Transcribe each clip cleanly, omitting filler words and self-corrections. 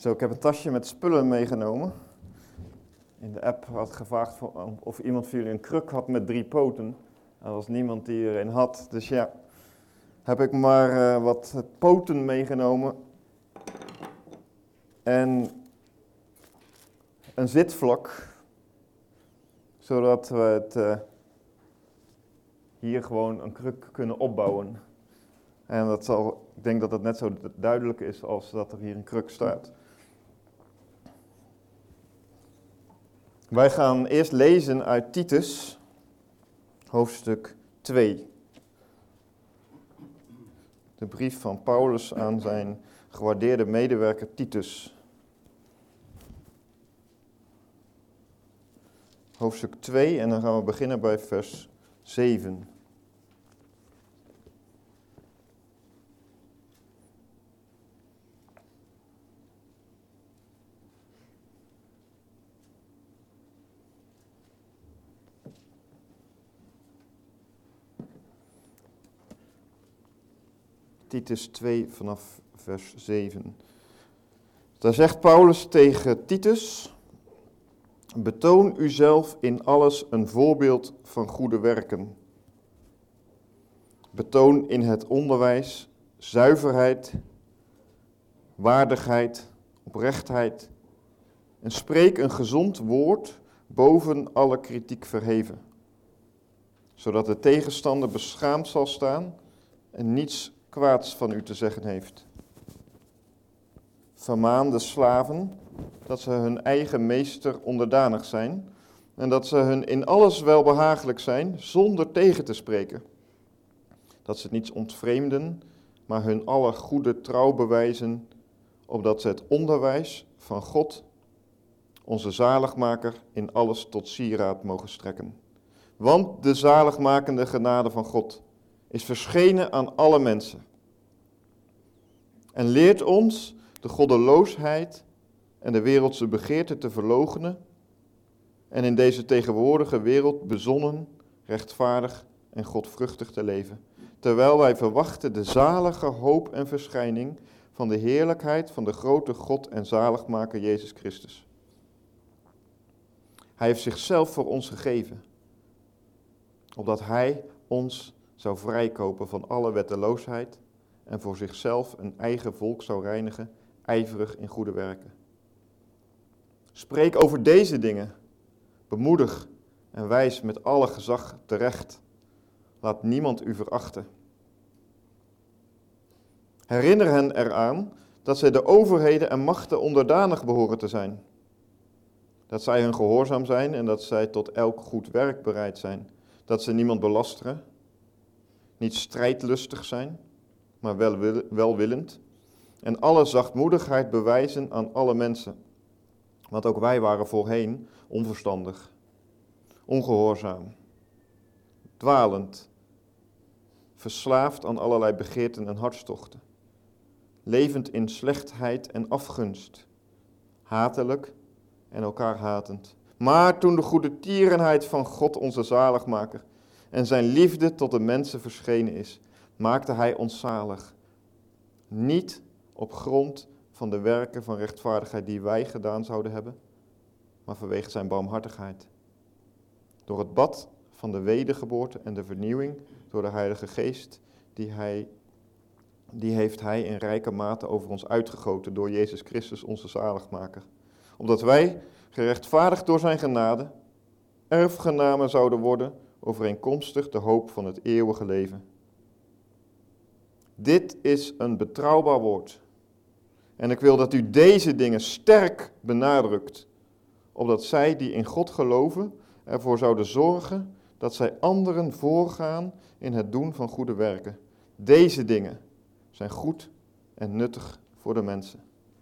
Zo, ik heb een tasje met spullen meegenomen. In de app had gevraagd of iemand van jullie een kruk had met 3 poten. Er was niemand die er een had, dus ja, heb ik maar wat poten meegenomen. En een zitvlak, zodat we het hier gewoon een kruk kunnen opbouwen. En ik denk dat het net zo duidelijk is als dat er hier een kruk staat. Wij gaan eerst lezen uit Titus, hoofdstuk 2. De brief van Paulus aan zijn gewaardeerde medewerker Titus. Hoofdstuk 2 en dan gaan we beginnen bij vers 7. Titus 2 vanaf vers 7. Daar zegt Paulus tegen Titus: betoon uzelf in alles een voorbeeld van goede werken. Betoon in het onderwijs zuiverheid, waardigheid, oprechtheid en spreek een gezond woord boven alle kritiek verheven, zodat de tegenstander beschaamd zal staan en niets kwaads van u te zeggen heeft. Vermaan de slaven dat ze hun eigen meester onderdanig zijn en dat ze hun in alles welbehagelijk zijn zonder tegen te spreken. Dat ze niets ontvreemden, maar hun alle goede trouw bewijzen, opdat ze het onderwijs van God, onze zaligmaker, in alles tot sieraad mogen strekken. Want de zaligmakende genade van God is verschenen aan alle mensen en leert ons de goddeloosheid en de wereldse begeerte te verloochenen en in deze tegenwoordige wereld bezonnen, rechtvaardig en godvruchtig te leven, terwijl wij verwachten de zalige hoop en verschijning van de heerlijkheid van de grote God en zaligmaker Jezus Christus. Hij heeft zichzelf voor ons gegeven, opdat hij ons zou vrijkopen van alle wetteloosheid en voor zichzelf een eigen volk zou reinigen, ijverig in goede werken. Spreek over deze dingen, bemoedig en wijs met alle gezag terecht. Laat niemand u verachten. Herinner hen eraan dat zij de overheden en machten onderdanig behoren te zijn. Dat zij hun gehoorzaam zijn en dat zij tot elk goed werk bereid zijn. Dat ze niemand belasteren, niet strijdlustig zijn, maar welwillend. En alle zachtmoedigheid bewijzen aan alle mensen. Want ook wij waren voorheen onverstandig, ongehoorzaam, dwalend, verslaafd aan allerlei begeerten en hartstochten, levend in slechtheid en afgunst, hatelijk en elkaar hatend. Maar toen de goede tierenheid van God onze zaligmaker en zijn liefde tot de mensen verschenen is, maakte hij ons zalig. Niet op grond van de werken van rechtvaardigheid die wij gedaan zouden hebben, maar vanwege zijn barmhartigheid. Door het bad van de wedergeboorte en de vernieuwing door de Heilige Geest, die heeft hij in rijke mate over ons uitgegoten door Jezus Christus onze zaligmaker. Opdat wij, gerechtvaardigd door zijn genade, erfgenamen zouden worden overeenkomstig de hoop van het eeuwige leven. Dit is een betrouwbaar woord. En ik wil dat u deze dingen sterk benadrukt, opdat zij die in God geloven ervoor zouden zorgen dat zij anderen voorgaan in het doen van goede werken. Deze dingen zijn goed en nuttig voor de mensen.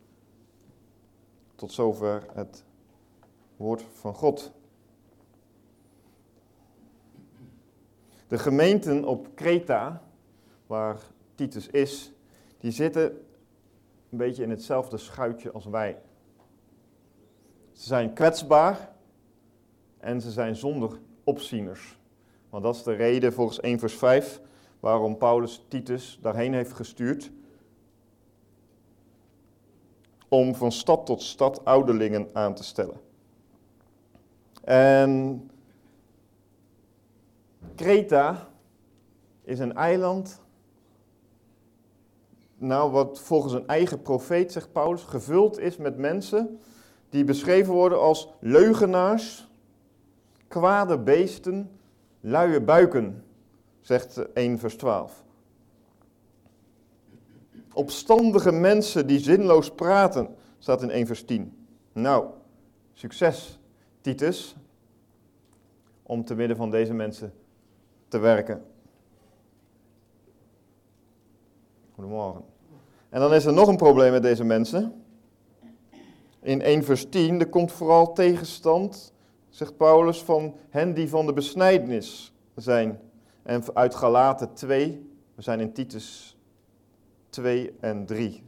Tot zover het woord van God. De gemeenten op Kreta, waar Titus is, die zitten een beetje in hetzelfde schuitje als wij. Ze zijn kwetsbaar en ze zijn zonder opzieners. Want dat is de reden volgens 1 vers 5 waarom Paulus Titus daarheen heeft gestuurd. om van stad tot stad ouderlingen aan te stellen. En Kreta is een eiland, wat volgens een eigen profeet, zegt Paulus, gevuld is met mensen die beschreven worden als leugenaars, kwade beesten, luie buiken, zegt 1 vers 12. Opstandige mensen die zinloos praten, staat in 1 vers 10. Nou, succes Titus, om te midden van deze mensen te werken. Goedemorgen. En dan is er nog een probleem met deze mensen. In 1 vers 10, er komt vooral tegenstand, zegt Paulus, van hen die van de besnijdenis zijn. En uit Galaten 2, we zijn in Titus 2 en 3.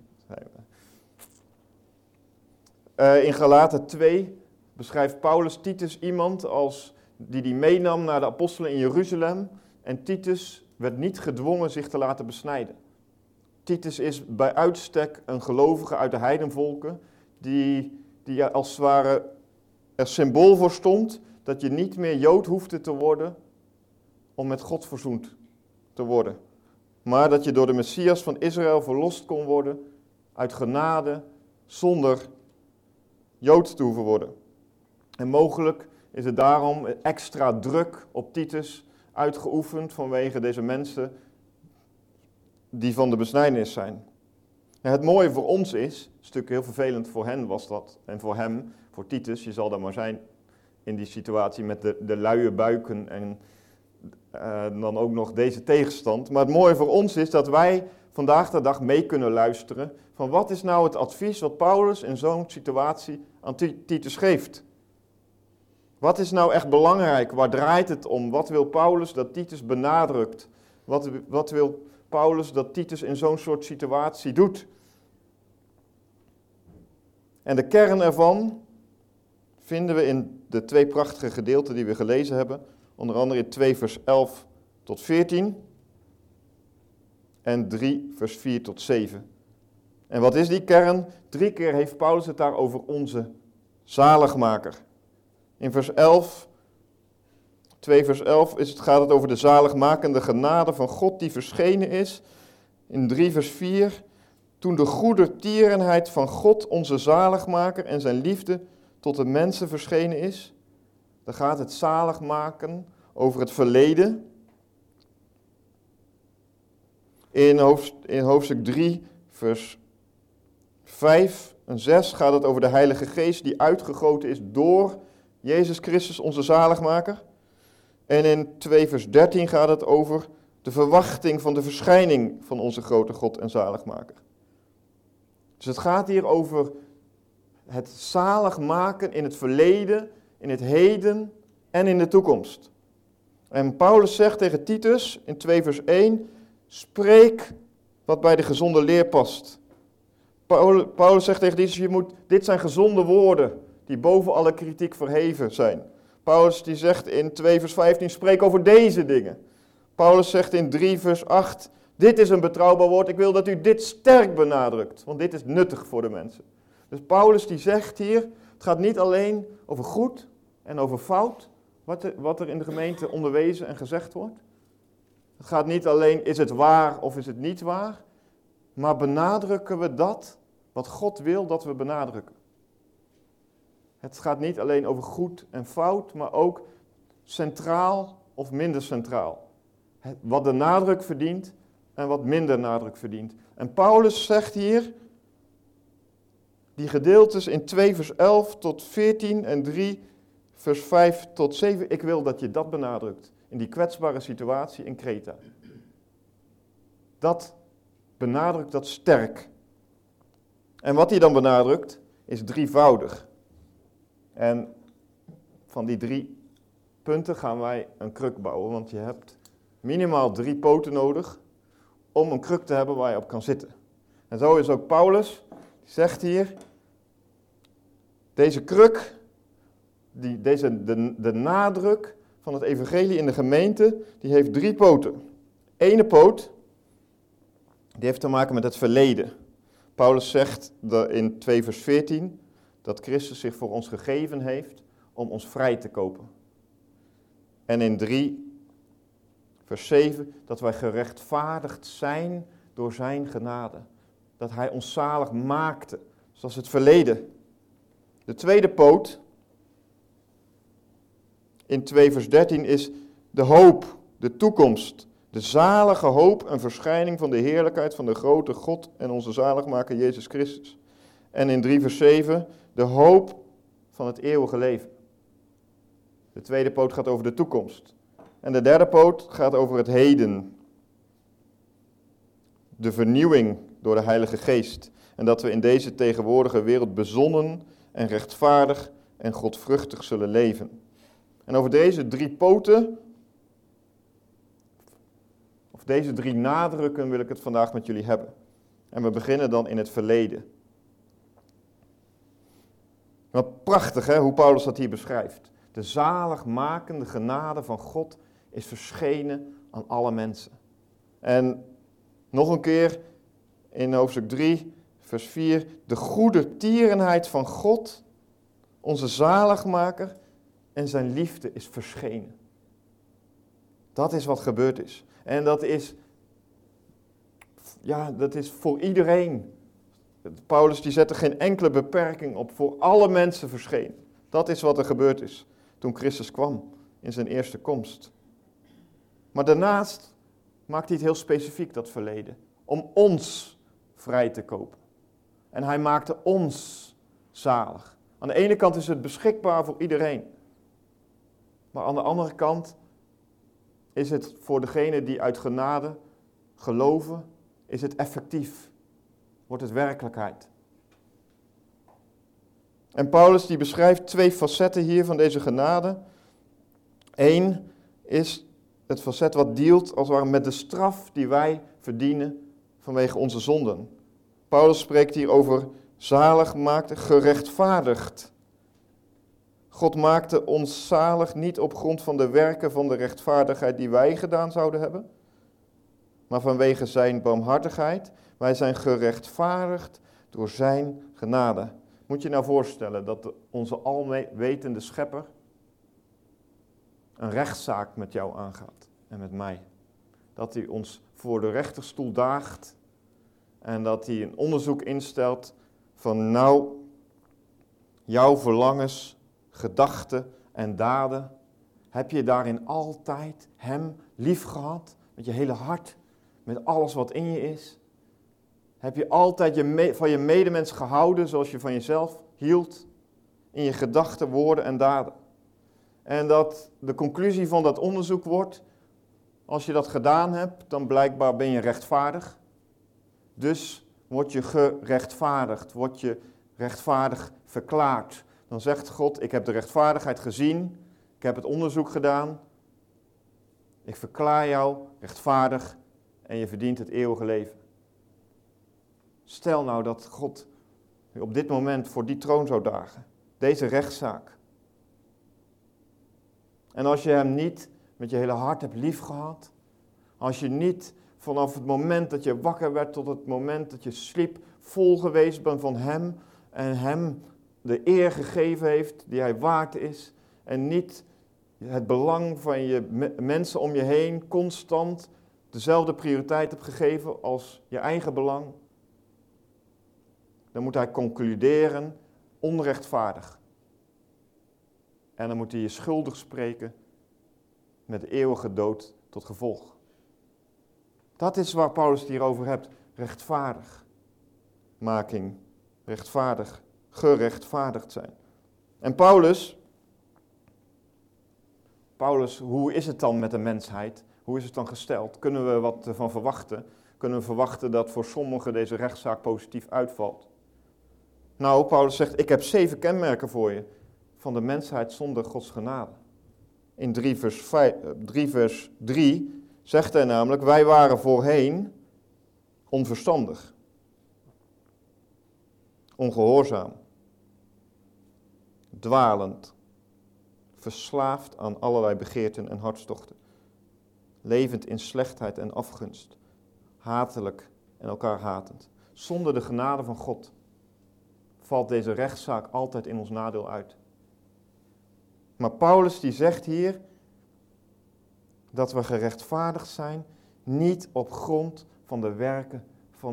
In Galaten 2 beschrijft Paulus Titus iemand als die meenam naar de apostelen in Jeruzalem. En Titus werd niet gedwongen zich te laten besnijden. Titus is bij uitstek een gelovige uit de heidenvolken die als het ware er symbool voor stond dat je niet meer Jood hoefde te worden om met God verzoend te worden. Maar dat je door de Messias van Israël verlost kon worden uit genade zonder Jood te hoeven worden. En mogelijk is er daarom extra druk op Titus uitgeoefend vanwege deze mensen die van de besnijdenis zijn. En het mooie voor ons is, een stuk heel vervelend voor hen was dat, en voor hem, voor Titus, je zal daar maar zijn in die situatie met de luie buiken en dan ook nog deze tegenstand. Maar het mooie voor ons is dat wij vandaag de dag mee kunnen luisteren van wat is nou het advies wat Paulus in zo'n situatie aan Titus geeft. Wat is nou echt belangrijk? Waar draait het om? Wat wil Paulus dat Titus benadrukt? Wat wil Paulus dat Titus in zo'n soort situatie doet? En de kern ervan vinden we in de twee prachtige gedeelten die we gelezen hebben. Onder andere in 2 vers 11 tot 14 en 3 vers 4 tot 7. En wat is die kern? 3 keer heeft Paulus het daar over onze zaligmaker. In vers 11, 2 vers 11 gaat het over de zaligmakende genade van God die verschenen is. In 3 vers 4, toen de goedertierenheid van God onze zaligmaker en zijn liefde tot de mensen verschenen is. Dan gaat het zaligmaken over het verleden. In hoofdstuk 3 vers 5 en 6 gaat het over de Heilige Geest die uitgegoten is door Jezus Christus, onze zaligmaker. En in 2 vers 13 gaat het over de verwachting van de verschijning van onze grote God en zaligmaker. Dus het gaat hier over het zaligmaken in het verleden, in het heden en in de toekomst. En Paulus zegt tegen Titus in 2 vers 1, spreek wat bij de gezonde leer past. Paulus zegt tegen Titus, dit zijn gezonde woorden die boven alle kritiek verheven zijn. Paulus die zegt in 2 vers 15, spreek over deze dingen. Paulus zegt in 3 vers 8, dit is een betrouwbaar woord, ik wil dat u dit sterk benadrukt, want dit is nuttig voor de mensen. Dus Paulus die zegt hier, het gaat niet alleen over goed en over fout, wat er in de gemeente onderwezen en gezegd wordt. Het gaat niet alleen, is het waar of is het niet waar, maar benadrukken we dat wat God wil dat we benadrukken. Het gaat niet alleen over goed en fout, maar ook centraal of minder centraal. Wat de nadruk verdient en wat minder nadruk verdient. En Paulus zegt hier, die gedeeltes in 2 vers 11 tot 14 en 3 vers 5 tot 7, ik wil dat je dat benadrukt in die kwetsbare situatie in Kreta. Dat benadrukt dat sterk. En wat hij dan benadrukt is drievoudig. En van die 3 punten gaan wij een kruk bouwen, want je hebt minimaal 3 poten nodig om een kruk te hebben waar je op kan zitten. En zo is ook Paulus, die zegt hier, deze kruk, de nadruk van het evangelie in de gemeente, die heeft 3 poten. Ene poot, die heeft te maken met het verleden. Paulus zegt in 2 vers 14 dat Christus zich voor ons gegeven heeft om ons vrij te kopen. En in 3 vers 7 dat wij gerechtvaardigd zijn door zijn genade. Dat hij ons zalig maakte, zoals het verleden. De tweede poot in 2 vers 13 is de hoop, de toekomst. De zalige hoop en verschijning van de heerlijkheid van de grote God en onze zaligmaker Jezus Christus. En in 3 vers 7 de hoop van het eeuwige leven. De tweede poot gaat over de toekomst. En de derde poot gaat over het heden. De vernieuwing door de Heilige Geest. En dat we in deze tegenwoordige wereld bezonnen en rechtvaardig en godvruchtig zullen leven. En over deze 3 poten, of deze 3 nadrukken wil ik het vandaag met jullie hebben. En we beginnen dan in het verleden. Wat prachtig hè, hoe Paulus dat hier beschrijft. De zaligmakende genade van God is verschenen aan alle mensen. En nog een keer in hoofdstuk 3, vers 4. De goede tierenheid van God, onze zaligmaker, en zijn liefde is verschenen. Dat is wat gebeurd is. En dat is voor iedereen. Paulus die zette geen enkele beperking op, voor alle mensen verschenen. Dat is wat er gebeurd is toen Christus kwam in zijn eerste komst. Maar daarnaast maakt hij het heel specifiek, dat verleden, om ons vrij te kopen. En hij maakte ons zalig. Aan de ene kant is het beschikbaar voor iedereen. Maar aan de andere kant is het voor degenen die uit genade geloven, is het effectief. Wordt het werkelijkheid. En Paulus die beschrijft 2 facetten hier van deze genade. 1 is het facet wat dealt als het ware met de straf die wij verdienen vanwege onze zonden. Paulus spreekt hier over zalig maakte, gerechtvaardigd. God maakte ons zalig niet op grond van de werken van de rechtvaardigheid die wij gedaan zouden hebben, maar vanwege zijn barmhartigheid. Wij zijn gerechtvaardigd door zijn genade. Moet je nou voorstellen dat onze alwetende schepper een rechtszaak met jou aangaat en met mij. Dat hij ons voor de rechterstoel daagt en dat hij een onderzoek instelt van jouw verlangens, gedachten en daden. Heb je daarin altijd hem lief gehad met je hele hart, met alles wat in je is? Heb je altijd van je medemens gehouden zoals je van jezelf hield? In je gedachten, woorden en daden. En dat de conclusie van dat onderzoek wordt, als je dat gedaan hebt, dan blijkbaar ben je rechtvaardig. Dus word je gerechtvaardigd, word je rechtvaardig verklaard. Dan zegt God, ik heb de rechtvaardigheid gezien, ik heb het onderzoek gedaan. Ik verklaar jou rechtvaardig en je verdient het eeuwige leven. Stel nou dat God op dit moment voor die troon zou dagen. Deze rechtszaak. En als je hem niet met je hele hart hebt liefgehad. Als je niet vanaf het moment dat je wakker werd tot het moment dat je sliep vol geweest bent van hem. En hem de eer gegeven heeft die hij waard is. En niet het belang van je mensen om je heen constant dezelfde prioriteit hebt gegeven als je eigen belang. Dan moet hij concluderen, onrechtvaardig. En dan moet hij je schuldig spreken met de eeuwige dood tot gevolg. Dat is waar Paulus het hier over hebt. Rechtvaardig. Making. Rechtvaardig. Gerechtvaardigd zijn. En Paulus, hoe is het dan met de mensheid? Hoe is het dan gesteld? Kunnen we wat van verwachten? Kunnen we verwachten dat voor sommigen deze rechtszaak positief uitvalt? Nou, Paulus zegt, ik heb 7 kenmerken voor je van de mensheid zonder Gods genade. In 3 vers 3 zegt hij namelijk, wij waren voorheen onverstandig, ongehoorzaam, dwalend, verslaafd aan allerlei begeerten en hartstochten, levend in slechtheid en afgunst, hatelijk en elkaar hatend. Zonder de genade van God valt deze rechtszaak altijd in ons nadeel uit. Maar Paulus die zegt hier dat we gerechtvaardigd zijn, niet op grond van de werken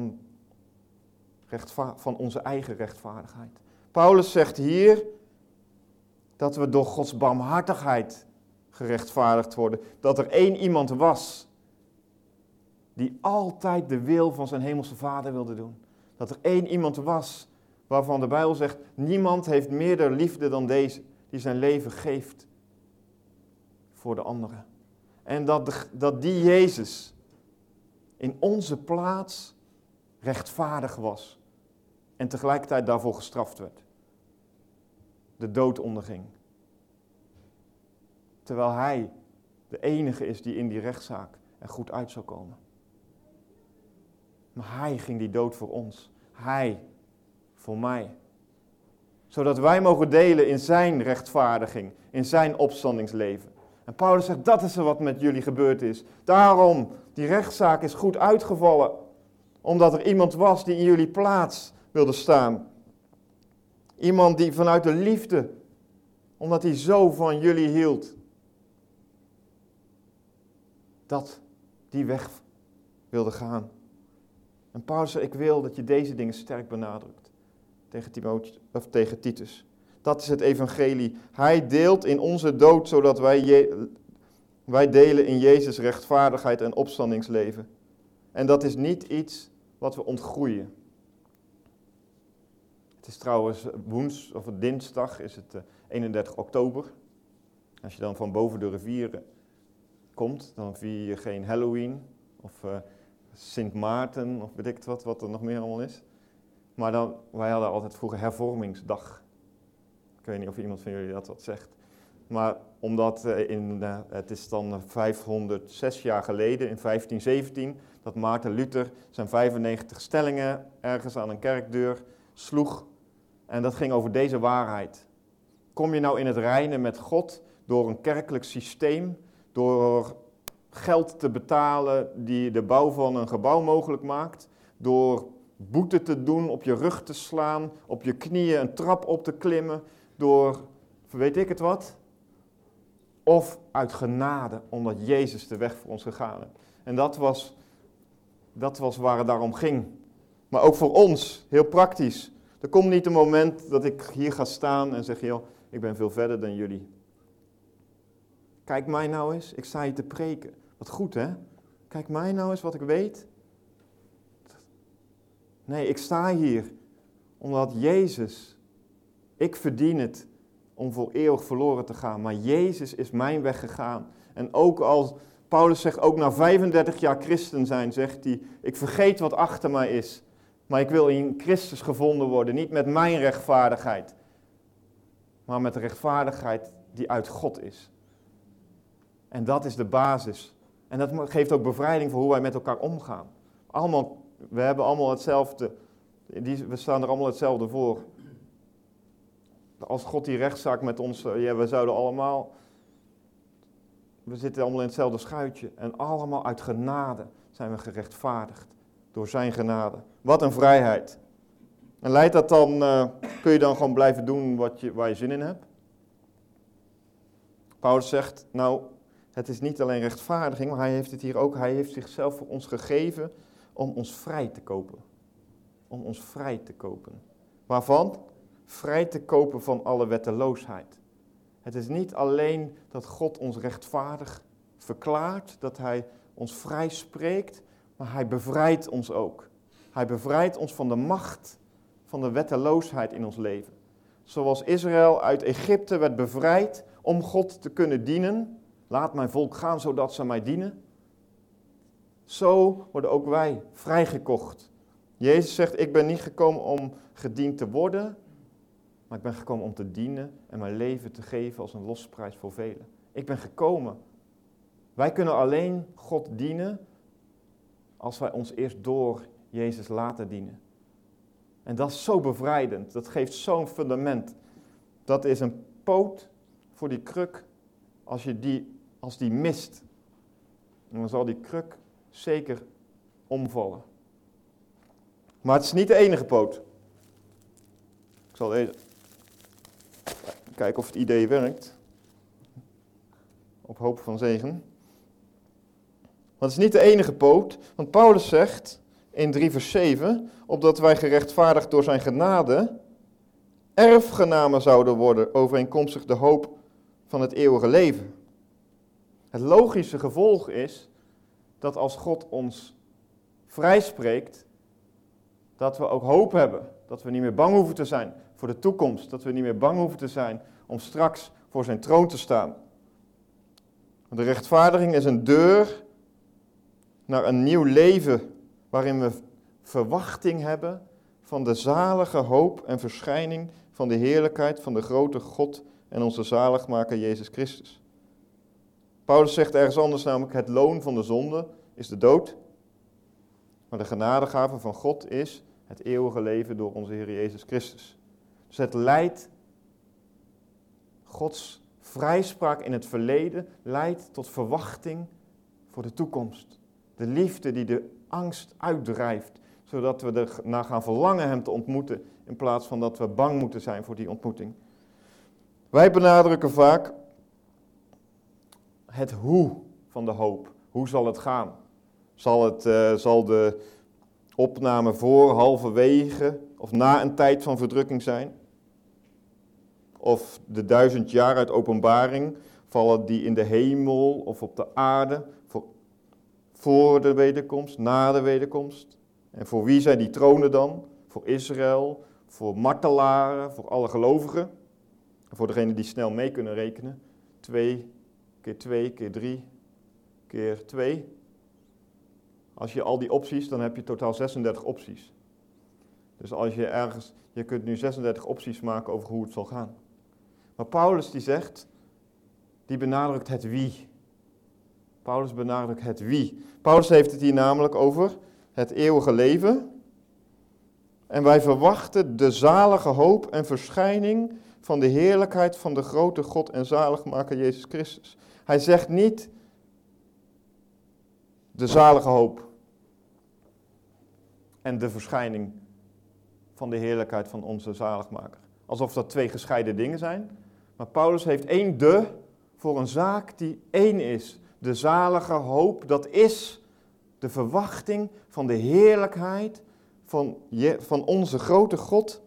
van onze eigen rechtvaardigheid. Paulus zegt hier dat we door Gods barmhartigheid gerechtvaardigd worden. Dat er één iemand was die altijd de wil van zijn hemelse Vader wilde doen. Dat er één iemand was waarvan de Bijbel zegt, niemand heeft meerder liefde dan deze, die zijn leven geeft voor de anderen. En dat die Jezus in onze plaats rechtvaardig was en tegelijkertijd daarvoor gestraft werd. De dood onderging. Terwijl hij de enige is die in die rechtszaak er goed uit zou komen. Maar hij ging die dood voor ons. Hij voor mij. Zodat wij mogen delen in zijn rechtvaardiging, in zijn opstandingsleven. En Paulus zegt, dat is er wat met jullie gebeurd is. Daarom, die rechtszaak is goed uitgevallen. Omdat er iemand was die in jullie plaats wilde staan. Iemand die vanuit de liefde, omdat hij zo van jullie hield, dat die weg wilde gaan. En Paulus zegt, ik wil dat je deze dingen sterk benadrukt. Tegen Titus. Dat is het evangelie. Hij deelt in onze dood, zodat wij delen in Jezus' rechtvaardigheid en opstandingsleven. En dat is niet iets wat we ontgroeien. Het is trouwens dinsdag, is het 31 oktober. Als je dan van boven de rivieren komt, dan vier je geen Halloween of Sint Maarten of weet ik wat er nog meer allemaal is. Maar wij hadden altijd vroeger hervormingsdag. Ik weet niet of iemand van jullie dat wat zegt. Maar omdat het is dan 506 jaar geleden, in 1517, dat Maarten Luther zijn 95 stellingen ergens aan een kerkdeur sloeg. En dat ging over deze waarheid. Kom je nou in het reine met God door een kerkelijk systeem, door geld te betalen die de bouw van een gebouw mogelijk maakt, door boete te doen, op je rug te slaan, op je knieën een trap op te klimmen, door weet ik het wat, of uit genade, omdat Jezus de weg voor ons gegaan heeft. En dat was waar het daarom ging. Maar ook voor ons, heel praktisch. Er komt niet een moment dat ik hier ga staan en zeg, joh, ik ben veel verder dan jullie. Kijk mij nou eens, ik sta hier te preken. Wat goed, hè? Kijk mij nou eens wat ik weet. Nee, ik sta hier omdat Jezus, ik verdien het om voor eeuwig verloren te gaan. Maar Jezus is mijn weg gegaan. En ook als Paulus zegt, ook na 35 jaar christen zijn, zegt hij, ik vergeet wat achter mij is. Maar ik wil in Christus gevonden worden, niet met mijn rechtvaardigheid, maar met de rechtvaardigheid die uit God is. En dat is de basis. En dat geeft ook bevrijding voor hoe wij met elkaar omgaan. We hebben allemaal hetzelfde, we staan er allemaal hetzelfde voor. Als God die rechtszaak met ons, we zitten allemaal in hetzelfde schuitje. En allemaal uit genade zijn we gerechtvaardigd. Door zijn genade. Wat een vrijheid. En leidt dat dan, kun je dan gewoon blijven doen waar je zin in hebt? Paulus zegt, nou, het is niet alleen rechtvaardiging, maar hij heeft zichzelf voor ons gegeven om ons vrij te kopen. Om ons vrij te kopen. Waarvan? Vrij te kopen van alle wetteloosheid. Het is niet alleen dat God ons rechtvaardig verklaart, dat hij ons vrij spreekt, maar hij bevrijdt ons ook. Hij bevrijdt ons van de macht van de wetteloosheid in ons leven. Zoals Israël uit Egypte werd bevrijd om God te kunnen dienen. Laat mijn volk gaan zodat ze mij dienen. Zo worden ook wij vrijgekocht. Jezus zegt, ik ben niet gekomen om gediend te worden, maar ik ben gekomen om te dienen en mijn leven te geven als een losprijs voor velen. Ik ben gekomen. Wij kunnen alleen God dienen als wij ons eerst door Jezus laten dienen. En dat is zo bevrijdend. Dat geeft zo'n fundament. Dat is een poot voor die kruk. Als die mist, dan zal die kruk zeker omvallen. Maar het is niet de enige poot. Ik zal even kijken of het idee werkt. Op hoop van zegen. Maar het is niet de enige poot, want Paulus zegt in 3 vers 7, opdat wij gerechtvaardigd door zijn genade erfgenamen zouden worden overeenkomstig de hoop van het eeuwige leven. Het logische gevolg is dat als God ons vrijspreekt, dat we ook hoop hebben. Dat we niet meer bang hoeven te zijn voor de toekomst. Dat we niet meer bang hoeven te zijn om straks voor zijn troon te staan. De rechtvaardiging is een deur naar een nieuw leven waarin we verwachting hebben van de zalige hoop en verschijning van de heerlijkheid van de grote God en onze zaligmaker Jezus Christus. Paulus zegt ergens anders namelijk, het loon van de zonde is de dood, maar de genadegave van God is het eeuwige leven door onze Heer Jezus Christus. Dus het leidt, Gods vrijspraak in het verleden leidt tot verwachting voor de toekomst. De liefde die de angst uitdrijft, zodat we ernaar gaan verlangen hem te ontmoeten, in plaats van dat we bang moeten zijn voor die ontmoeting. Wij benadrukken vaak het hoe van de hoop. Hoe zal het gaan? Zal de opname voor, halverwege of na een tijd van verdrukking zijn? Of de 1000 jaar uit Openbaring, vallen die in de hemel of op de aarde voor de wederkomst, na de wederkomst? En voor wie zijn die tronen dan? Voor Israël, voor martelaren, voor alle gelovigen. En voor degenen die snel mee kunnen rekenen. 2 keer 2 keer 3 keer 2. Als je al die opties, dan heb je totaal 36 opties. Dus als je kunt nu 36 opties maken over hoe het zal gaan. Maar Paulus die zegt, die benadrukt het wie. Paulus benadrukt het wie. Paulus heeft het hier namelijk over het eeuwige leven. En wij verwachten de zalige hoop en verschijning van de heerlijkheid van de grote God en zaligmaker Jezus Christus. Hij zegt niet de zalige hoop en de verschijning van de heerlijkheid van onze zaligmaker. Alsof dat 2 gescheiden dingen zijn. Maar Paulus heeft 1 de voor een zaak die 1 is. De zalige hoop, dat is de verwachting van de heerlijkheid van onze grote God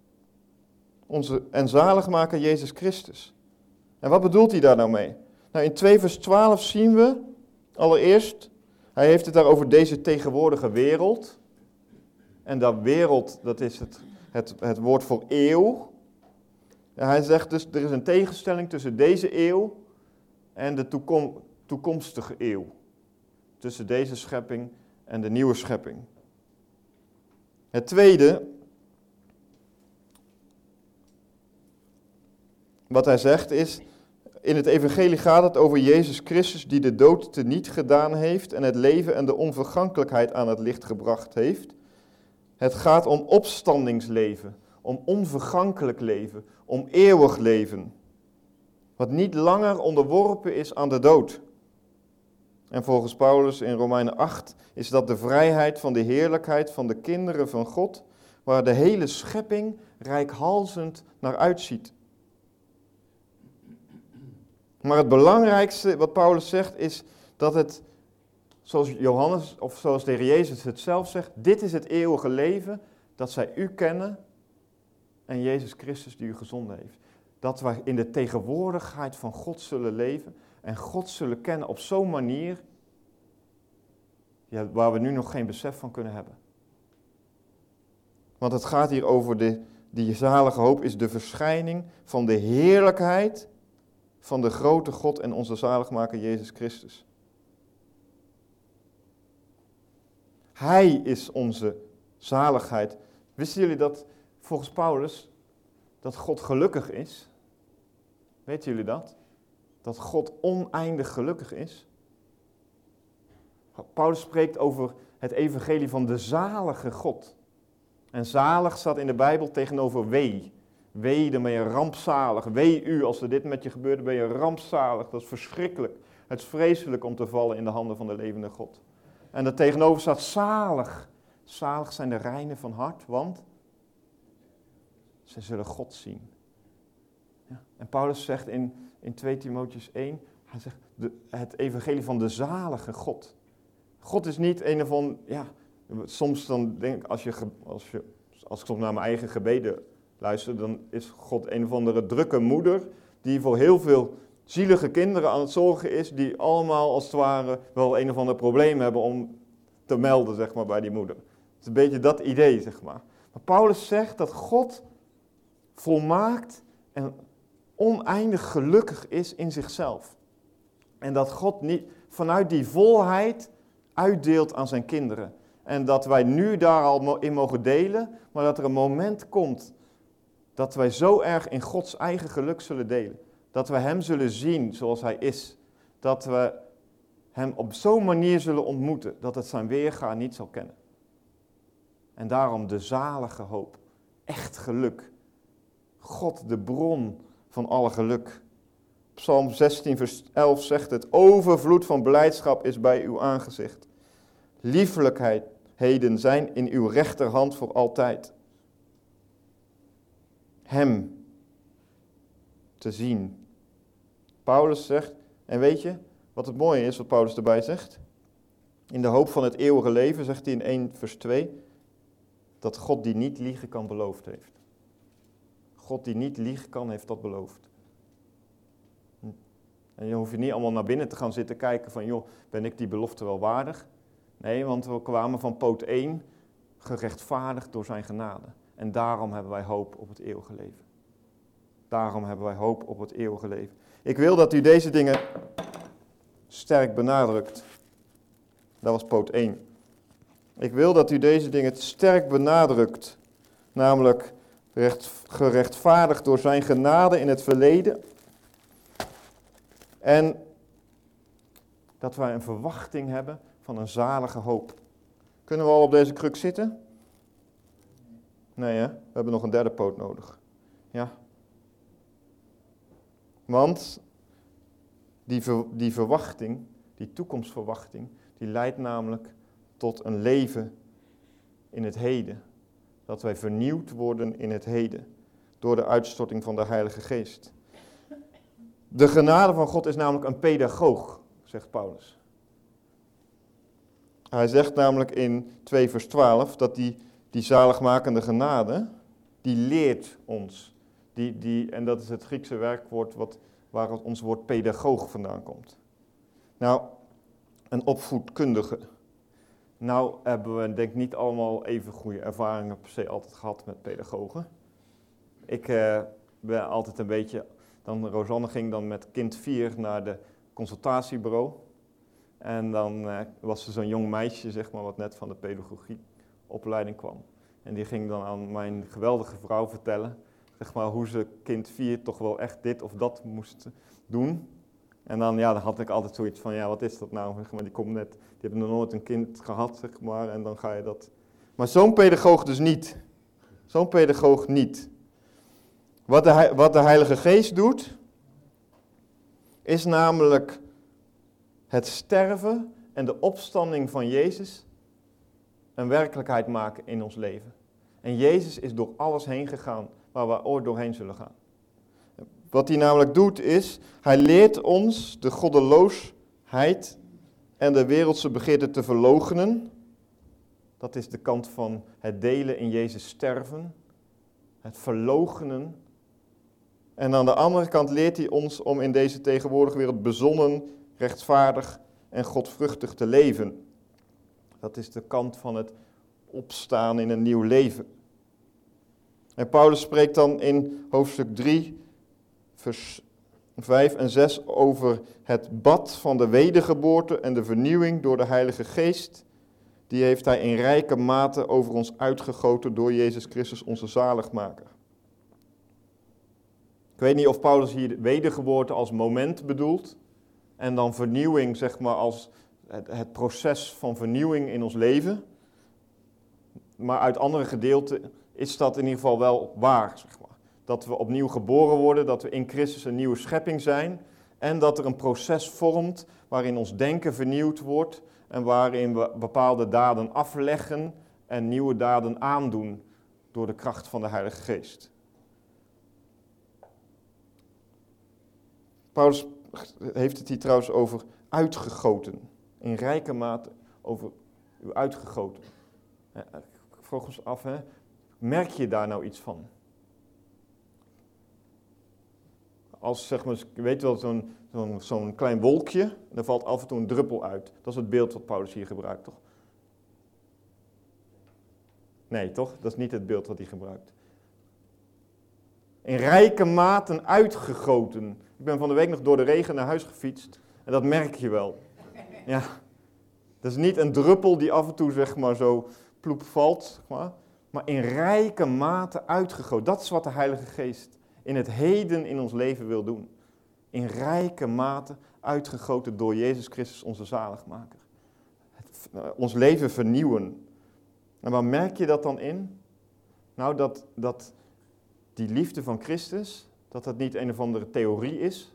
en zaligmaker Jezus Christus. En wat bedoelt hij daar nou mee? Nou, in 2 vers 12 zien we allereerst, hij heeft het daar over deze tegenwoordige wereld. En dat wereld, dat is het woord voor eeuw. En hij zegt dus, er is een tegenstelling tussen deze eeuw en de toekomstige eeuw. Tussen deze schepping en de nieuwe schepping. Het tweede, wat hij zegt is, in het evangelie gaat het over Jezus Christus die de dood teniet gedaan heeft en het leven en de onvergankelijkheid aan het licht gebracht heeft. Het gaat om opstandingsleven, om onvergankelijk leven, om eeuwig leven. Wat niet langer onderworpen is aan de dood. En volgens Paulus in Romeinen 8 is dat de vrijheid van de heerlijkheid van de kinderen van God, waar de hele schepping reikhalzend naar uitziet. Maar het belangrijkste wat Paulus zegt is dat het, zoals Johannes of zoals de Heer Jezus het zelf zegt, dit is het eeuwige leven, dat zij u kennen en Jezus Christus die u gezonden heeft. Dat wij in de tegenwoordigheid van God zullen leven en God zullen kennen op zo'n manier waar we nu nog geen besef van kunnen hebben. Want het gaat hier over die zalige hoop is de verschijning van de heerlijkheid van de grote God en onze zaligmaker Jezus Christus. Hij is onze zaligheid. Wisten jullie dat volgens Paulus dat God gelukkig is? Weten jullie dat? Dat God oneindig gelukkig is? Paulus spreekt over het evangelie van de zalige God. En zalig staat in de Bijbel tegenover wee. Wee, dan ben je rampzalig. Wee u, als er dit met je gebeurt, dan ben je rampzalig. Dat is verschrikkelijk. Het is vreselijk om te vallen in de handen van de levende God. En daar tegenover staat zalig. Zalig zijn de reinen van hart, want ze zullen God zien. Ja. En Paulus zegt in 2 Timotheüs 1, hij zegt het evangelie van de zalige God. God is niet een of ander, ja, soms dan denk ik, als ik soms naar mijn eigen gebeden luister, dan is God een of andere drukke moeder die voor heel veel zielige kinderen aan het zorgen is, die allemaal als het ware wel een of ander probleem hebben om te melden, zeg maar, bij die moeder. Het is een beetje dat idee, zeg maar. Maar Paulus zegt dat God volmaakt en oneindig gelukkig is in zichzelf. En dat God niet vanuit die volheid uitdeelt aan zijn kinderen. En dat wij nu daar al in mogen delen, maar dat er een moment komt dat wij zo erg in Gods eigen geluk zullen delen. Dat we hem zullen zien zoals hij is. Dat we hem op zo'n manier zullen ontmoeten dat het zijn weerga niet zal kennen. En daarom de zalige hoop. Echt geluk. God, de bron van alle geluk. Psalm 16 vers 11 zegt het. Overvloed van blijdschap is bij uw aangezicht. Liefelijkheden zijn in uw rechterhand voor altijd. Hem te zien. Paulus zegt, en weet je wat het mooie is wat Paulus erbij zegt? In de hoop van het eeuwige leven zegt hij in 1 vers 2, dat God die niet liegen kan beloofd heeft. God die niet liegen kan, heeft dat beloofd. En je hoeft niet allemaal naar binnen te gaan zitten kijken van, joh, ben ik die belofte wel waardig? Nee, want we kwamen van poot 1, gerechtvaardigd door zijn genade. En daarom hebben wij hoop op het eeuwige leven. Daarom hebben wij hoop op het eeuwige leven. Ik wil dat u deze dingen sterk benadrukt. Dat was poot 1. Ik wil dat u deze dingen sterk benadrukt. Namelijk gerechtvaardigd door zijn genade in het verleden. En dat wij een verwachting hebben van een zalige hoop. Kunnen we al op deze kruk zitten? Nee, hè? We hebben nog een derde poot nodig. Ja. Want die verwachting, die toekomstverwachting, die leidt namelijk tot een leven in het heden. Dat wij vernieuwd worden in het heden. Door de uitstorting van de Heilige Geest. De genade van God is namelijk een pedagoog, zegt Paulus. Hij zegt namelijk in 2 vers 12 dat die zaligmakende genade, die leert ons. En dat is het Griekse werkwoord waar ons woord pedagoog vandaan komt. Nou, een opvoedkundige. Nou hebben we denk ik niet allemaal even goede ervaringen per se altijd gehad met pedagogen. Ik ben altijd een beetje, Rosanne ging dan met kind 4 naar de consultatiebureau. En dan was er zo'n jong meisje, zeg maar, wat net van de pedagogieopleiding kwam. En die ging dan aan mijn geweldige vrouw vertellen, zeg maar, hoe ze kind 4 toch wel echt dit of dat moest doen. En dan had ik altijd zoiets van, ja, wat is dat nou? Zeg maar, die hebben nog nooit een kind gehad, zeg maar, en dan ga je dat. Maar zo'n pedagoog dus niet. Zo'n pedagoog niet. Wat de Heilige Geest doet, is namelijk het sterven en de opstanding van Jezus een werkelijkheid maken in ons leven. En Jezus is door alles heen gegaan waar we ooit doorheen zullen gaan. Wat hij namelijk doet is, hij leert ons de goddeloosheid en de wereldse begeerte te verloochenen. Dat is de kant van het delen in Jezus sterven, het verloochenen. En aan de andere kant leert hij ons om in deze tegenwoordige wereld bezonnen, rechtvaardig en godvruchtig te leven. Dat is de kant van het opstaan in een nieuw leven. En Paulus spreekt dan in hoofdstuk 3, vers 5 en 6 over het bad van de wedergeboorte en de vernieuwing door de Heilige Geest. Die heeft hij in rijke mate over ons uitgegoten door Jezus Christus, onze zaligmaker. Ik weet niet of Paulus hier wedergeboorte als moment bedoelt en dan vernieuwing, zeg maar, als het proces van vernieuwing in ons leven. Maar uit andere gedeelten is dat in ieder geval wel waar, zeg maar. Dat we opnieuw geboren worden, dat we in Christus een nieuwe schepping zijn en dat er een proces vormt waarin ons denken vernieuwd wordt en waarin we bepaalde daden afleggen en nieuwe daden aandoen door de kracht van de Heilige Geest. Paulus heeft het hier trouwens over uitgegoten. In rijke mate over u uitgegoten. Ik vroeg ons af, merk je daar nou iets van? Als, zeg maar, je weet wel, zo'n klein wolkje, er valt af en toe een druppel uit. Dat is het beeld wat Paulus hier gebruikt, toch? Nee, toch? Dat is niet het beeld wat hij gebruikt. In rijke maten uitgegoten. Ik ben van de week nog door de regen naar huis gefietst. En dat merk je wel. Ja. Dat is niet een druppel die af en toe, zeg maar, zo ploep valt. Zeg maar in rijke mate uitgegoten. Dat is wat de Heilige Geest in het heden in ons leven wil doen. In rijke mate uitgegoten door Jezus Christus, onze zaligmaker. Ons leven vernieuwen. En waar merk je dat dan in? Nou, dat die liefde van Christus, dat niet een of andere theorie is,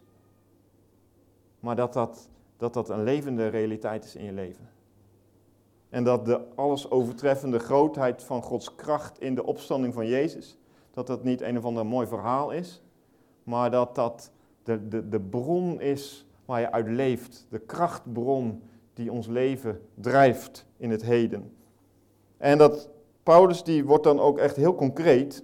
maar dat een levende realiteit is in je leven. En dat de alles overtreffende grootheid van Gods kracht in de opstanding van Jezus, dat niet een of ander mooi verhaal is, maar dat de bron is waar je uit leeft. De krachtbron die ons leven drijft in het heden. En dat Paulus die wordt dan ook echt heel concreet.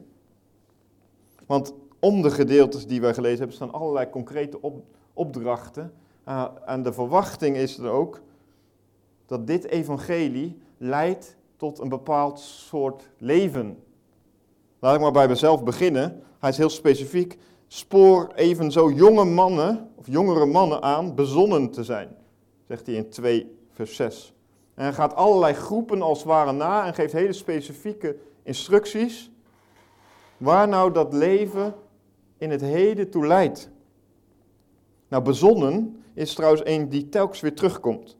Want om de gedeeltes die wij gelezen hebben staan allerlei concrete opdrachten. En de verwachting is er ook dat dit evangelie leidt tot een bepaald soort leven. Laat ik maar bij mezelf beginnen. Hij is heel specifiek. Spoor evenzo jonge mannen of jongere mannen aan bezonnen te zijn. Zegt hij in 2 vers 6. En hij gaat allerlei groepen als het ware na en geeft hele specifieke instructies. Waar nou dat leven in het heden toe leidt. Nou, bezonnen is trouwens een die telkens weer terugkomt.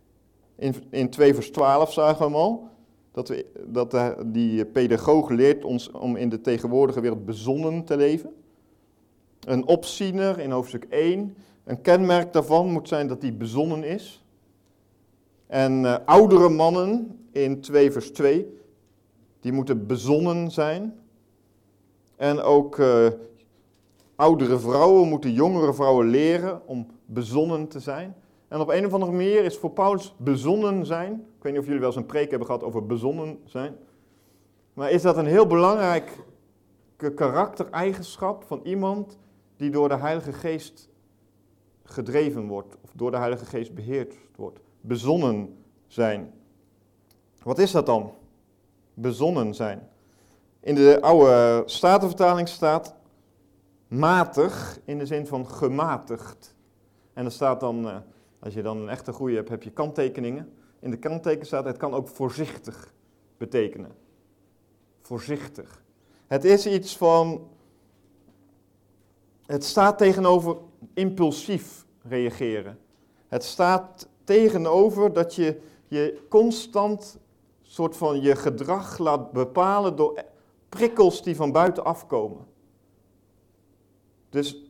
In 2 vers 12 zagen we hem al. Die pedagoog leert ons om in de tegenwoordige wereld bezonnen te leven. Een opziener in hoofdstuk 1. Een kenmerk daarvan moet zijn dat hij bezonnen is. En oudere mannen in 2 vers 2. Die moeten bezonnen zijn. En ook oudere vrouwen moeten jongere vrouwen leren om bezonnen te zijn. En op een of andere manier is voor Paulus bezonnen zijn. Ik weet niet of jullie wel eens een preek hebben gehad over bezonnen zijn. Maar is dat een heel belangrijke karaktereigenschap van iemand die door de Heilige Geest gedreven wordt. Of door de Heilige Geest beheerd wordt. Bezonnen zijn. Wat is dat dan? Bezonnen zijn. In de oude Statenvertaling staat matig in de zin van gematigd. En er staat dan, als je dan een echte goeie hebt, heb je kanttekeningen. In de kanttekeningen staat, het kan ook voorzichtig betekenen. Voorzichtig. Het is iets van, het staat tegenover impulsief reageren. Het staat tegenover dat je constant soort van je gedrag laat bepalen door prikkels die van buiten afkomen. Dus,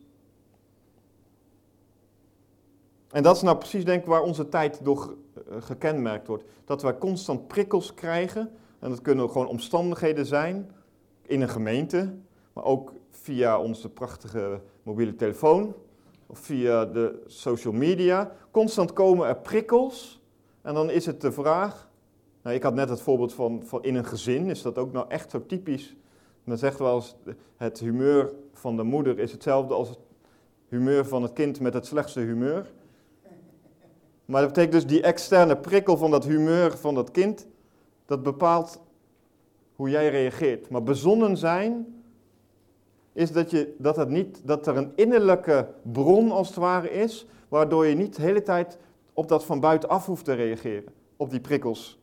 en dat is nou precies denk ik waar onze tijd door gekenmerkt wordt. Dat wij constant prikkels krijgen, en dat kunnen gewoon omstandigheden zijn in een gemeente, maar ook via onze prachtige mobiele telefoon, of via de social media. Constant komen er prikkels, en dan is het de vraag, nou, ik had net het voorbeeld van in een gezin, is dat ook nou echt zo typisch? Men zegt wel eens, het humeur van de moeder is hetzelfde als het humeur van het kind met het slechtste humeur. Maar dat betekent dus die externe prikkel van dat humeur van dat kind, dat bepaalt hoe jij reageert. Maar bezonnen zijn is dat er een innerlijke bron als het ware is, waardoor je niet de hele tijd op dat van buitenaf hoeft te reageren, op die prikkels.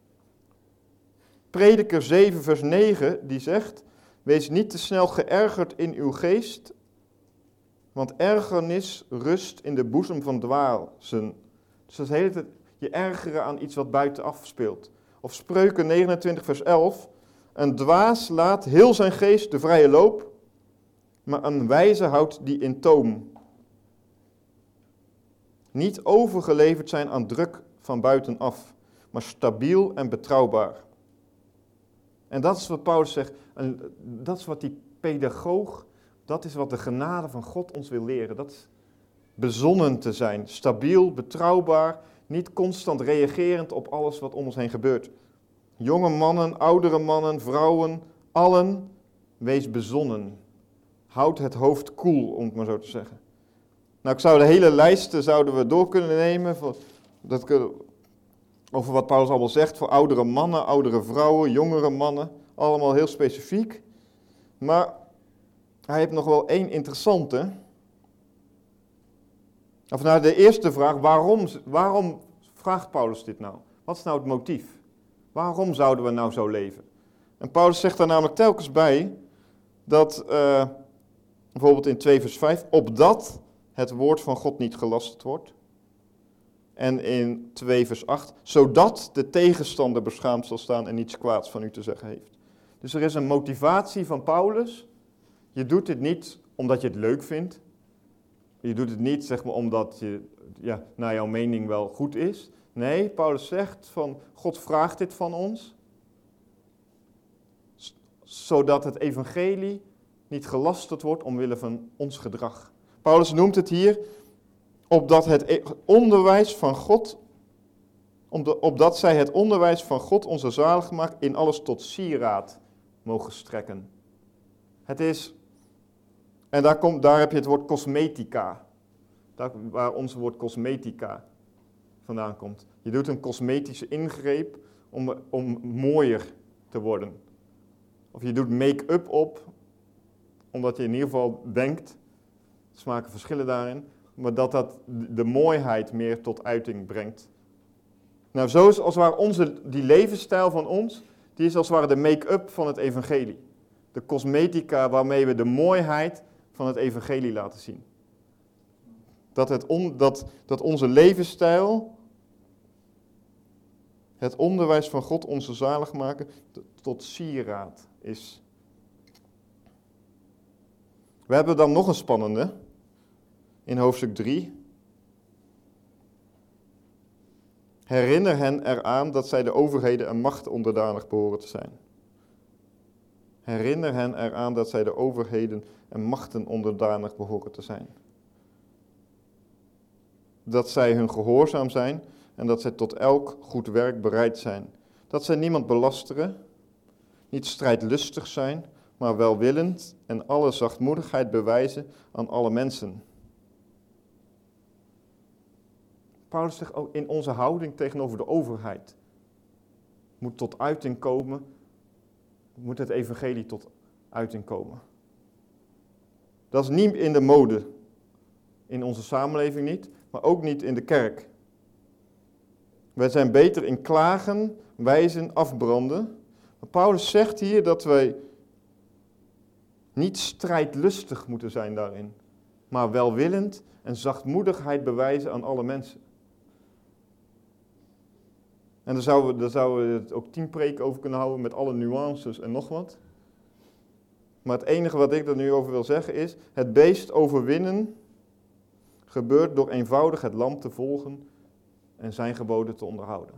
Prediker 7 vers 9 die zegt, wees niet te snel geërgerd in uw geest, want ergernis rust in de boezem van dwazen. Dus dat is de hele tijd je ergeren aan iets wat buitenaf speelt. Of Spreuken 29 vers 11, een dwaas laat heel zijn geest de vrije loop, maar een wijze houdt die in toom. Niet overgeleverd zijn aan druk van buitenaf, maar stabiel en betrouwbaar. En dat is wat Paulus zegt, en dat is wat die pedagoog, dat is wat de genade van God ons wil leren. Dat is bezonnen te zijn, stabiel, betrouwbaar, niet constant reagerend op alles wat om ons heen gebeurt. Jonge mannen, oudere mannen, vrouwen, allen, wees bezonnen. Houd het hoofd koel, om het maar zo te zeggen. Nou, ik zou de hele lijst zouden we door kunnen nemen, over wat Paulus allemaal zegt, voor oudere mannen, oudere vrouwen, jongere mannen, allemaal heel specifiek. Maar hij heeft nog wel één interessante. Of nou, de eerste vraag, waarom vraagt Paulus dit nou? Wat is nou het motief? Waarom zouden we nou zo leven? En Paulus zegt daar namelijk telkens bij, dat bijvoorbeeld in 2 vers 5, opdat het woord van God niet gelasterd wordt. En in 2 vers 8, zodat de tegenstander beschaamd zal staan en niets kwaads van u te zeggen heeft. Dus er is een motivatie van Paulus. Je doet dit niet omdat je het leuk vindt. Je doet het niet, zeg maar, omdat je, naar jouw mening wel goed is. Nee, Paulus zegt van, God vraagt dit van ons. Zodat het evangelie niet gelasterd wordt omwille van ons gedrag. Paulus noemt het hier, opdat zij het onderwijs van God, onze zaligmaker, in alles tot sieraad mogen strekken. Het is, en daar heb je het woord cosmetica, waar ons woord cosmetica vandaan komt. Je doet een cosmetische ingreep om mooier te worden. Of je doet make-up op, omdat je in ieder geval denkt, smaken verschillen daarin, maar dat de mooiheid meer tot uiting brengt. Nou, zo is als het ware die levensstijl van ons, die is als het ware de make-up van het evangelie. De cosmetica waarmee we de mooiheid van het evangelie laten zien. Dat onze levensstijl, het onderwijs van God, onze zaligmaker, tot sieraad is. We hebben dan nog een spannende, in hoofdstuk 3. Herinner hen eraan dat zij de overheden en machten onderdanig behoren te zijn. Herinner hen eraan dat zij de overheden en machten onderdanig behoren te zijn. Dat zij hun gehoorzaam zijn en dat zij tot elk goed werk bereid zijn. Dat zij niemand belasteren, niet strijdlustig zijn, maar welwillend en alle zachtmoedigheid bewijzen aan alle mensen. Paulus zegt ook in onze houding tegenover de overheid moet tot uiting komen, moet het evangelie tot uiting komen. Dat is niet in de mode, in onze samenleving niet, maar ook niet in de kerk. Wij zijn beter in klagen, wijzen, afbranden. Maar Paulus zegt hier dat wij niet strijdlustig moeten zijn daarin, maar welwillend en zachtmoedigheid bewijzen aan alle mensen. En daar zouden we het ook 10 preken over kunnen houden met alle nuances en nog wat. Maar het enige wat ik er nu over wil zeggen is, het beest overwinnen gebeurt door eenvoudig het lam te volgen en zijn geboden te onderhouden.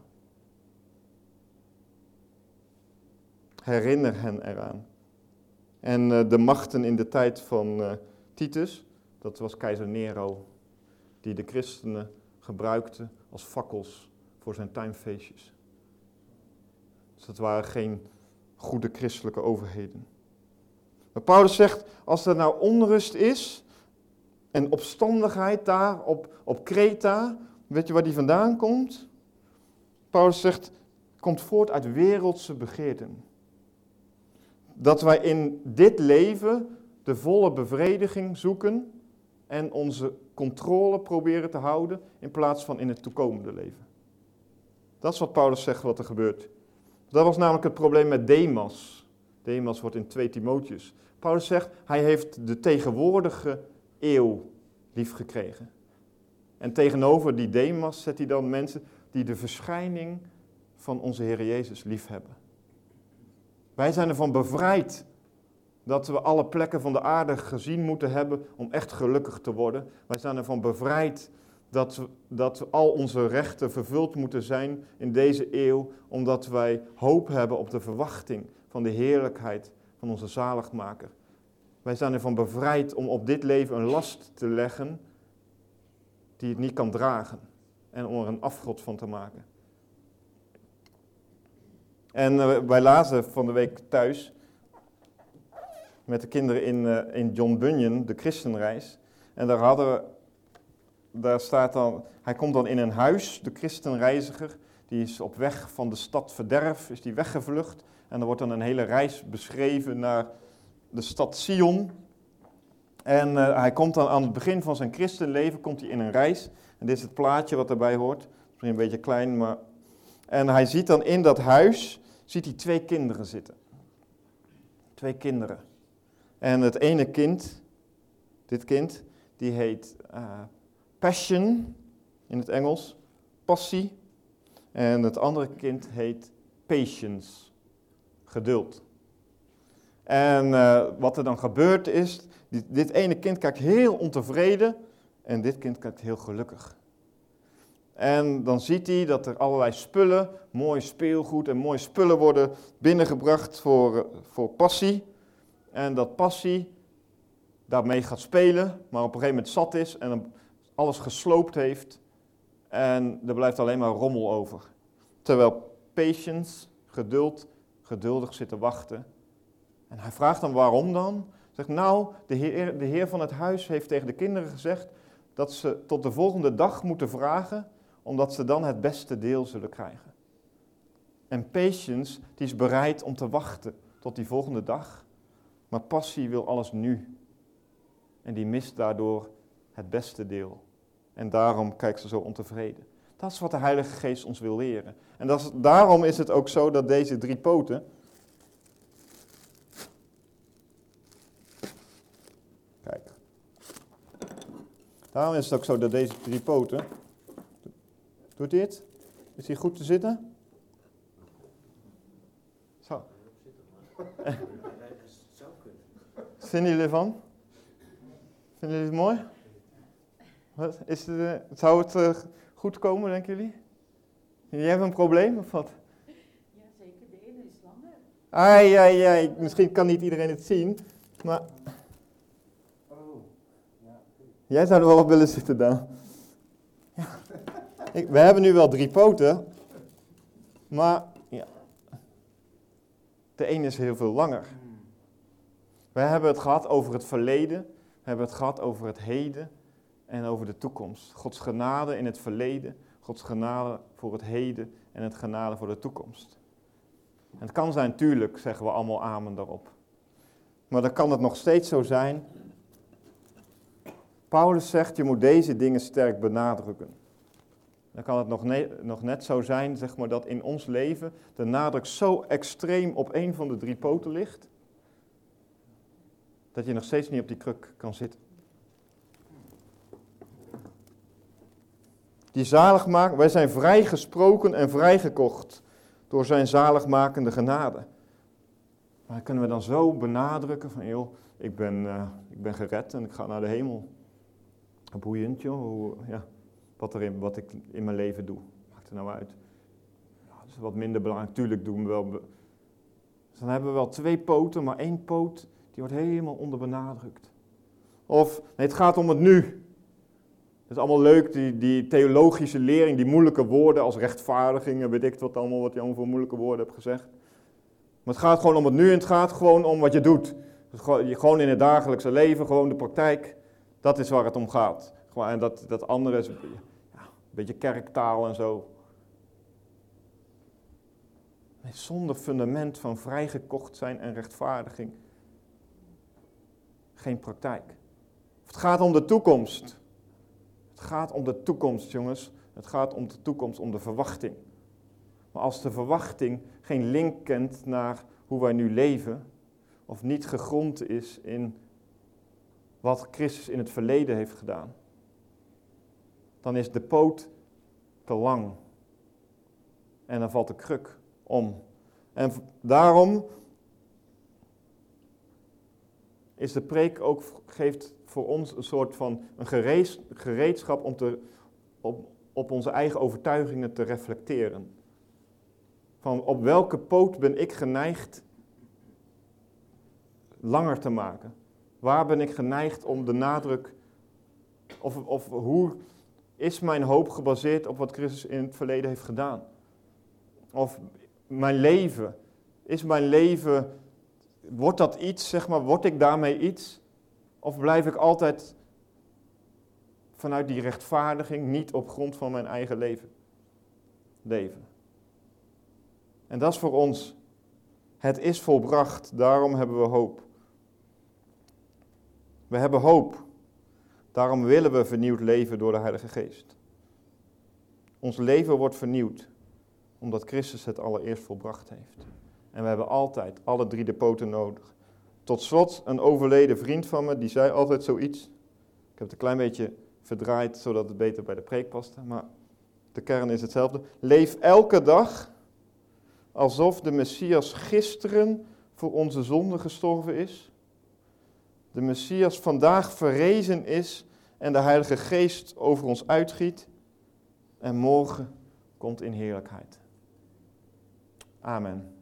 Herinner hen eraan. En de machten in de tijd van Titus, dat was keizer Nero, die de christenen gebruikte als fakkels voor zijn tuinfeestjes. Dus dat waren geen goede christelijke overheden. Maar Paulus zegt, als er nou onrust is en opstandigheid daar op Kreta, weet je waar die vandaan komt? Paulus zegt, komt voort uit wereldse begeerten. Dat wij in dit leven de volle bevrediging zoeken en onze controle proberen te houden in plaats van in het toekomende leven. Dat is wat Paulus zegt wat er gebeurt. Dat was namelijk het probleem met Demas. Demas wordt in 2 Timotheus. Paulus zegt, hij heeft de tegenwoordige eeuw liefgekregen. En tegenover die Demas zet hij dan mensen die de verschijning van onze Heer Jezus liefhebben. Wij zijn ervan bevrijd dat we alle plekken van de aarde gezien moeten hebben om echt gelukkig te worden. Wij zijn ervan bevrijd dat al onze rechten vervuld moeten zijn in deze eeuw, omdat wij hoop hebben op de verwachting van de heerlijkheid van onze zaligmaker. Wij zijn ervan bevrijd om op dit leven een last te leggen die het niet kan dragen. En om er een afgod van te maken. En wij lazen van de week thuis met de kinderen in John Bunyan, de christenreis. En daar staat dan, hij komt dan in een huis, de christenreiziger. Die is op weg van de stad Verderf, is die weggevlucht. En er wordt dan een hele reis beschreven naar de stad Sion. En hij komt dan aan het begin van zijn christenleven, komt hij in een reis. En dit is het plaatje wat erbij hoort. Misschien een beetje klein, maar... En hij ziet dan in dat huis, ziet hij 2 kinderen zitten. 2 kinderen. En het ene kind, dit kind, die heet Passion in het Engels, passie. En het andere kind heet Patience, geduld. En wat er dan gebeurt is, dit ene kind kijkt heel ontevreden en dit kind kijkt heel gelukkig. En dan ziet hij dat er allerlei spullen, mooi speelgoed en mooie spullen worden binnengebracht voor passie. En dat passie daarmee gaat spelen, maar op een gegeven moment zat is en dan alles gesloopt heeft. En er blijft alleen maar rommel over. Terwijl Patience, geduldig zit te wachten. En hij vraagt dan waarom dan? Zegt nou, de heer van het huis heeft tegen de kinderen gezegd dat ze tot de volgende dag moeten vragen, omdat ze dan het beste deel zullen krijgen. En Patience, die is bereid om te wachten tot die volgende dag. Maar passie wil alles nu. En die mist daardoor het beste deel. En daarom kijkt ze zo ontevreden. Dat is wat de Heilige Geest ons wil leren. En daarom is het ook zo dat deze 3 poten... Kijk. Daarom is het ook zo dat deze 3 poten... Doet hij het? Is hij goed te zitten? Zo. Vinden jullie ervan? Vinden jullie het mooi? Wat? Zou het goed komen, denken jullie? Jullie hebben een probleem, of wat? Ja, zeker. De ene is langer. Ai. Misschien kan niet iedereen het zien, maar... Jij zou er wel op willen zitten dan. Ja. We hebben nu wel 3 poten, maar ja. De ene is heel veel langer. We hebben het gehad over het verleden, we hebben het gehad over het heden en over de toekomst. Gods genade in het verleden, Gods genade voor het heden en het genade voor de toekomst. En het kan zijn, tuurlijk, zeggen we allemaal amen daarop. Maar dan kan het nog steeds zo zijn. Paulus zegt, je moet deze dingen sterk benadrukken. Dan kan het nog net zo zijn, zeg maar, dat in ons leven de nadruk zo extreem op een van de 3 poten ligt, dat je nog steeds niet op die kruk kan zitten. Die zaligmaker, wij zijn vrijgesproken en vrijgekocht door zijn zaligmakende genade. Maar kunnen we dan zo benadrukken van, joh, ik ben gered en ik ga naar de hemel. Boeiend, joh, wat ik in mijn leven doe. Maakt er nou uit. Ja, dat is wat minder belangrijk. Tuurlijk doen we wel. Dus dan hebben we wel 2 poten, maar 1 poot, die wordt helemaal onderbenadrukt. Of, nee, het gaat om het nu. Het is allemaal leuk, die theologische lering, die moeilijke woorden als rechtvaardiging, en weet ik wat je allemaal voor moeilijke woorden hebt gezegd. Maar het gaat gewoon om het nu en het gaat gewoon om wat je doet. Dus gewoon in het dagelijkse leven, gewoon de praktijk, dat is waar het om gaat. En dat andere is een beetje kerktaal en zo. Nee, zonder fundament van vrijgekocht zijn en rechtvaardiging. Geen praktijk. Het gaat om de toekomst. Het gaat om de toekomst, jongens. Het gaat om de toekomst, om de verwachting. Maar als de verwachting geen link kent naar hoe wij nu leven, of niet gegrond is in wat Christus in het verleden heeft gedaan, dan is de poot te lang. En dan valt de kruk om. En daarom is de preek ook, geeft voor ons een soort van een gereedschap om op onze eigen overtuigingen te reflecteren. Van op welke poot ben ik geneigd langer te maken? Waar ben ik geneigd om de nadruk, of hoe is mijn hoop gebaseerd op wat Christus in het verleden heeft gedaan? Of mijn leven, wordt dat iets, zeg maar, word ik daarmee iets? Of blijf ik altijd vanuit die rechtvaardiging niet op grond van mijn eigen leven? En dat is voor ons, het is volbracht, daarom hebben we hoop. We hebben hoop, daarom willen we vernieuwd leven door de Heilige Geest. Ons leven wordt vernieuwd, omdat Christus het allereerst volbracht heeft. En we hebben altijd alle 3 de poten nodig. Tot slot, een overleden vriend van me, die zei altijd zoiets. Ik heb het een klein beetje verdraaid, zodat het beter bij de preek paste, maar de kern is hetzelfde. Leef elke dag alsof de Messias gisteren voor onze zonde gestorven is. De Messias vandaag verrezen is en de Heilige Geest over ons uitgiet. En morgen komt in heerlijkheid. Amen.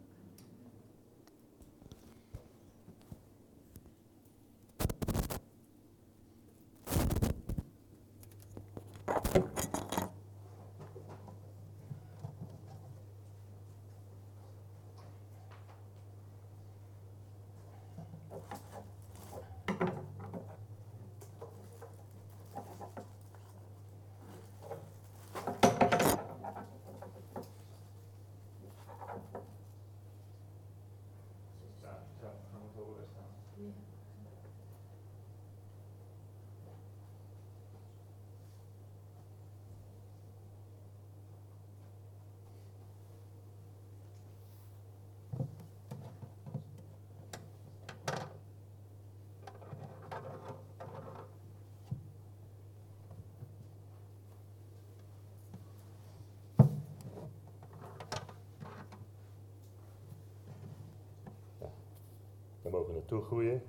We mogen naartoe groeien.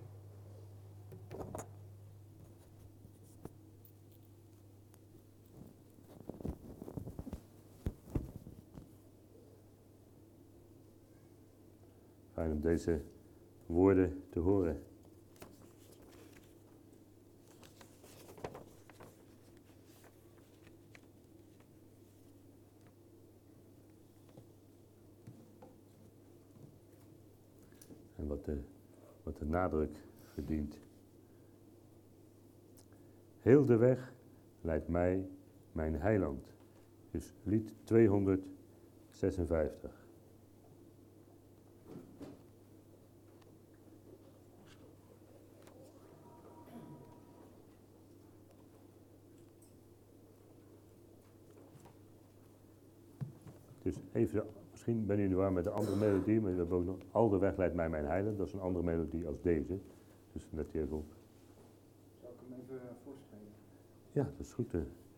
Fijn om deze woorden te horen. En wat de nadruk verdient. Heel de weg leidt mij mijn heiland. Dus lied 256. Dus even, misschien ben jullie waar met de andere melodie, maar we hebben ook nog Al de weg leidt mij mijn heiland. Dat is een andere melodie als deze. Dus let die even op. Zal ik hem even voorspelen? Ja, dat is goed.